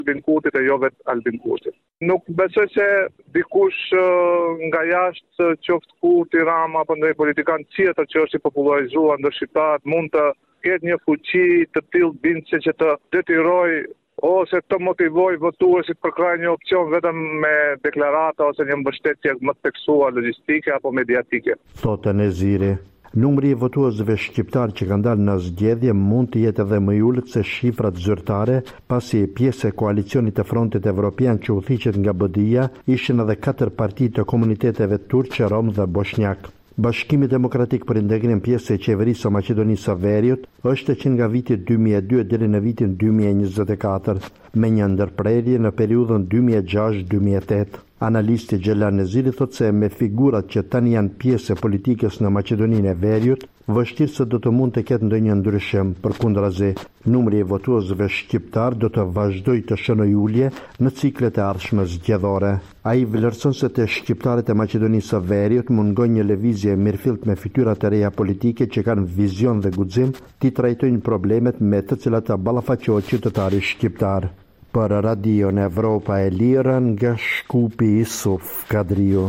Albin Kurtit e jo vetë Albin Kurtit. Nuk besoj se dikush nga jashtë, qoftë Kurti, Rama apo ndonjë politikan tjetër që është i popularizuar ndër shqiptarët mund të ketë një fuqi të tillë bindse që të detyrojë ose të motivoj votuesit për kraj një opcion vetëm me deklarata ose një mbështetje më të theksuar logjistike apo mediatike. Thotë Neziri. Numri i votuesve shqiptar që kanë dalë në zgjedhje mund të jetë edhe më i ulët se shifrat zyrtare, pasi pjesë e koalicionit të Frontit Evropian që udhëhiqet nga BDI-ja ishin edhe 4 parti të komuniteteve turqe, rom dhe bosnjak. Bashkimi Demokratik për Integrim, pjesë e qeverisë së Maqedonisë së Veriut, është që nga viti 2002 deri në vitin 2024, me një ndërprerje në periudhën 2006-2008. Analisti Xhelan Neziri thotë se me figurat që tani janë pjesë e politikës në Maqedoninë e Veriut, vështirë se do të mund të ketë ndonjë ndryshim. Përkundrazi, numri i votuesve shqiptar do të vazhdojë të shënojë ulje në ciklet e ardhshme zgjedhore. Ai vlerëson se te shqiptarët e Maqedonisë së Veriut mungon një lëvizje mirëfillt me fytyra të reja politike që kanë vizion dhe guxim të trajtojnë problemet me të cilat të ballafaqohet qytetari shqiptar. Për Radion Evropa e Lirë nga Shkupi Isuf Kadriu.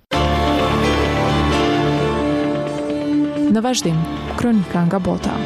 Në vazhdim, kronika nga bota.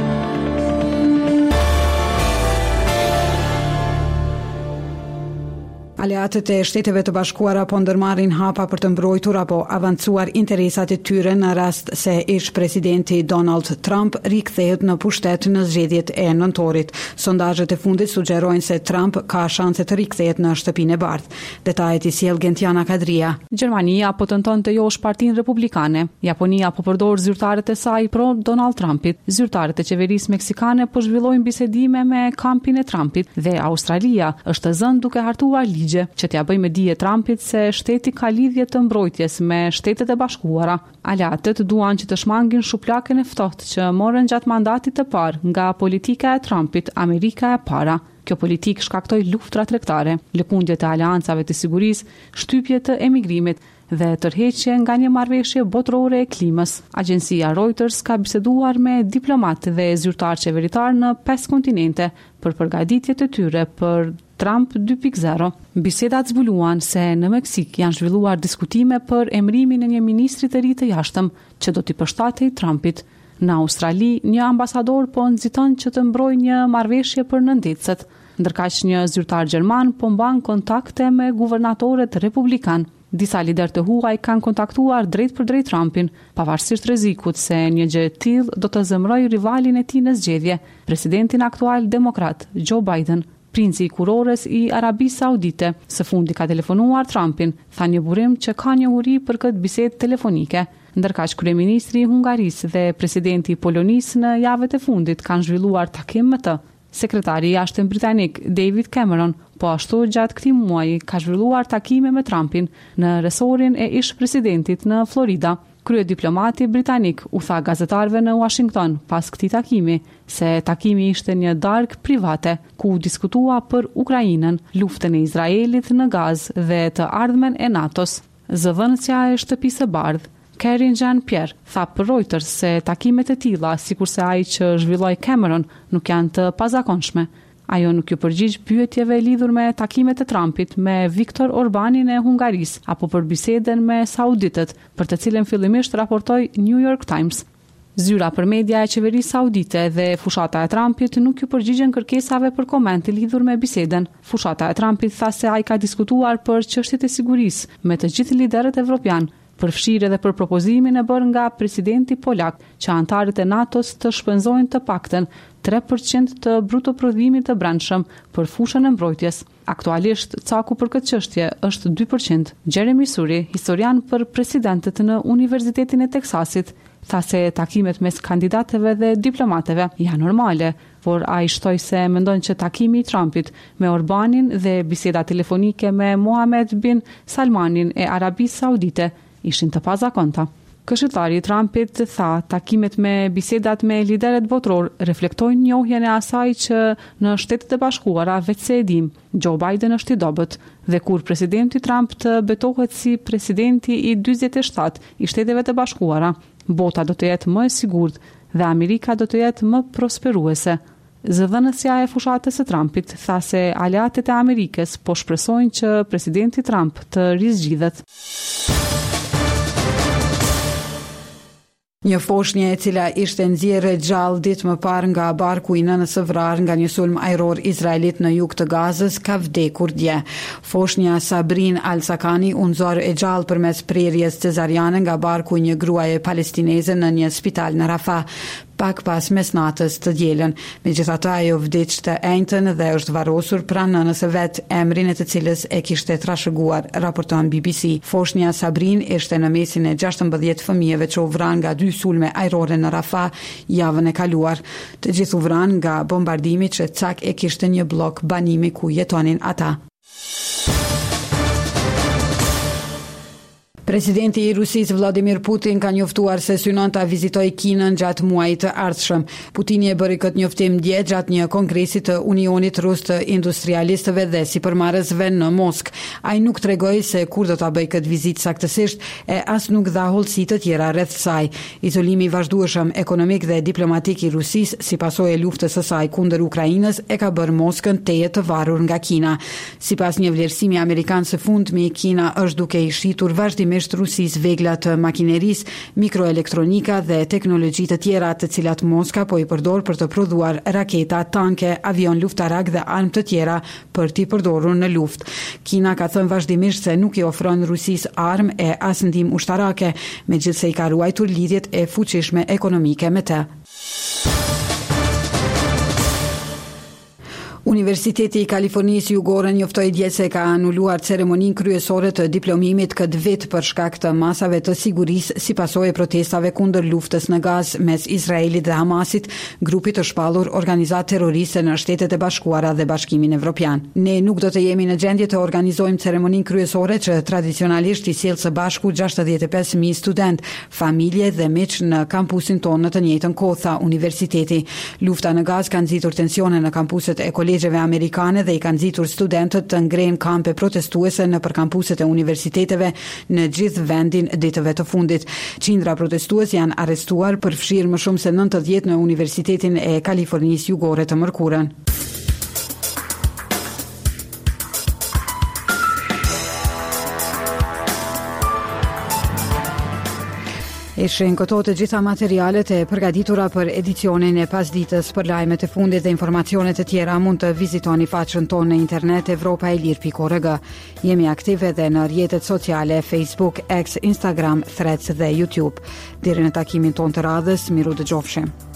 Aleatët e Shteteve të Bashkuara po ndërmarrin hapa për të mbrojtur apo avancuar interesat e tyre në rast se ish presidenti Donald Trump rikthehet në pushtet në zgjedhjet e nëntorit. Sondazhet e fundit sugjerojnë se Trump ka shanse të rikthehet në shtëpinë e bardhë. Detajet i sjell Gentiana Kadria. Gjermania po tenton të josh Partinë Republikane. Japonia po përdor zyrtarët e saj pro Donald Trumpit. Zyrtarët e qeverisë meksikane po zhvillojnë bisedime me kampin e Trumpit dhe Australia është zënë duke hartuar ligje që t'ja bëjë me dije Trumpit se shteti ka lidhje të mbrojtjes me Shtetet e Bashkuara. Aleatët duan që të shmangin shuplakën e ftohtë që morën gjatë mandatit të parë nga politika e Trumpit, Amerika e para. Kjo politikë shkaktoi luftra tregtare, lëkundje të aleancave të sigurisë, shtypje të emigrimit dhe tërheqje nga një marrëveshje botërore e klimës. Agjencia Reuters ka biseduar me diplomatë dhe zyrtar qeveritar në 5 kontinente për përgatitjet e tyre për Trump 2.0. Bisedat zbuluan se në Meksik janë zhvilluar diskutime për emërimin e një ministri të ri të jashtëm që do t'i përshtatej Trumpit. Në Australi, një ambasador po nxiton që të mbrojë një marrëveshje për nëndecët, ndërkaq një zyrtar gjerman po mban kontakte me guvernatorët republikan. Disa lider të huaj kanë kontaktuar drejt për drejt Trumpin, pavarësisht rrezikut se një gjë e tillë do të zemrojë rivalin e tij në zgjedhje, presidentin aktual demokrat Joe Biden. Princi i kurores i Arabisë Saudite së fundi ka telefonuar Trumpin, tha një burim që ka njohuri për këtë bisedë telefonike, ndërkaq kryeministri i Hungarisë dhe presidenti i Polonisë në javët e fundit kanë zhvilluar takim me të. Sekretari i jashtëm britanik David Cameron po ashtu gjatë këtij muaji ka zhvilluar takime me Trumpin në resorin e ish presidentit në Florida. Kryediplomati britanik u tha gazetarëve në Washington pas këtij takimi se takimi ishte një darkë private ku diskutua për Ukrainën, luftën e Izraelit në Gazë dhe të ardhmen e NATO-s. Zëvendësja e Shtëpisë së Bardhë Karine Jean-Pierre tha për Reuters se takimet e tilla, sikurse ai që zhvilloi Cameron, nuk janë të pazakonshme. Ajo nuk ju përgjigj pyetjeve lidhur me takimet e Trumpit me Viktor Orbanin e Hungarisë apo për bisedën me sauditët, për të cilën fillimisht raportoi New York Times. Zyra për media e qeverisë saudite dhe fushata e Trumpit nuk ju përgjigjen kërkesave për komente lidhur me bisedën. Fushata e Trumpit tha se ai ka diskutuar për çështjet e sigurisë me të gjithë liderët evropian, përfshirë edhe për propozimin e bërë nga presidenti polak që antarët e NATO-s të shpenzojnë të paktën 3% të bruto prodhimit të brendshëm për fushën e mbrojtjes. Aktualisht caku për këtë çështje është 2%. Jeremy Suri, historian për presidentët në Universitetin e Teksasit, tha se takimet mes kandidatëve dhe diplomatëve janë normale, por ai shtoi se mendon që takimi i Trumpit me Orbanin dhe biseda telefonike me Mohammed bin Salmanin e Arabisë Saudite ishin të pazakonta. Këshilltari i Trumpit tha takimet me bisedat me liderët botror reflektojnë njohjen e asaj që në Shtetet e Bashkuara veç se e dim, Joe Biden është i dobët dhe kur presidenti Trump të betohet si presidenti i 47 i Shteteve të Bashkuara, bota do të jetë më e sigurt dhe Amerika do të jetë më prosperuese, Zëdhënësja e fushatës së Trumpit tha se aleatët e Amerikës po shpresojnë që presidenti Trump të rizgjidhet. Një foshnje e cila ishte nxjerrë gjallë ditë më parë nga barku i nënës së vrarë nga një sulm ajror izraelit në jug të Gazës ka vdekur dje. Foshnja Sabrin Al-Sakani u nxorr e gjallë përmes prerjes cezariane nga barku i një gruaje palestineze në një spital në Rafah, pak pas mesnatës të dielën. Megjithatë ajo vdiq të enjtën dhe është varrosur pranë nënës së vet, emrin e të cilës e kishte trashëguar, raporton BBC. Foshnja Sabrin ishte në mesin e 16 fëmijëve që u vranë nga 2 sulme ajrore në Rafah javën e kaluar. Të gjithë u vranë nga bombardimi që cak e kishte një blok banimi ku jetonin ata. Presidenti i Rusisë Vladimir Putin ka njoftuar se synon ta vizitojë Kinën gjatë muajit të ardhshëm. Putini e bëri këtë njoftim dje gjatë një kongresi të Unionit Rus të Industrialistëve dhe Sipërmarrësve në Moskë. Ai nuk tregoi se kur do ta bëjë këtë vizitë saktësisht e as nuk dha hollësi të tjera rreth saj. Izolimi i vazhdueshëm ekonomik dhe diplomatik i Rusisë si pasojë e luftës së saj kundër Ukrainës e ka bërë Moskën teje të varur nga Kina. Sipas një vlerësimi amerikan së fundmi, Kina është duke i shitur vazhdimisht Rusisë vegla të makinerisë, mikroelektronika dhe teknologji të tjera të cilat Moska po i përdor për të prodhuar raketa, tanke, avion luftarak dhe armë të tjera për t'i përdorur në luftë. Kina ka thënë vazhdimisht se nuk i ofron Rusisë armë e as ndihmë ushtarake, megjithse i ka ruajtur lidhjet e fuqishme ekonomike me të. Universiteti i Kalifornisë Jugore njoftoi dje se ka anuluar ceremoninë kryesore të diplomimit këtë vit për shkak të masave të sigurisë si pasojë e protestave kundër luftës në Gazë mes Izraelit dhe Hamasit, grupit të shpallur organizatë terroriste në Shtetet e Bashkuara dhe Bashkimin Evropian. Ne nuk do të jemi në gjendje të organizojmë ceremoninë kryesore që tradicionalisht i sjell së bashku 65.000 student, familje dhe miq në kampusin tonë në të njëjtën kohë, tha universiteti. Lufta në Gazë ka nxitur tensione në kampuset e kolegjeve amerikane dhe i kanë nxitur studentët të ngrenë kampe protestuese nëpër kampuset e universiteteve në gjithë vendin ditëve të fundit. Qindra protestues janë arrestuar për fshirë më shumë se 90 në Universitetin e Kalifornisë Jugore të mërkurën. Ishin këto të gjitha materialet e përgatitura për edicionin e pasditës. Për lajmet e fundit dhe informacionet e tjera mund të vizitoni faqen tonë në internet evropaelir.org. Jemi aktive edhe në rrjetet sociale Facebook, X, Instagram, Threads dhe YouTube. Deri në takimin tonë të radhës, miru dëgjofshim.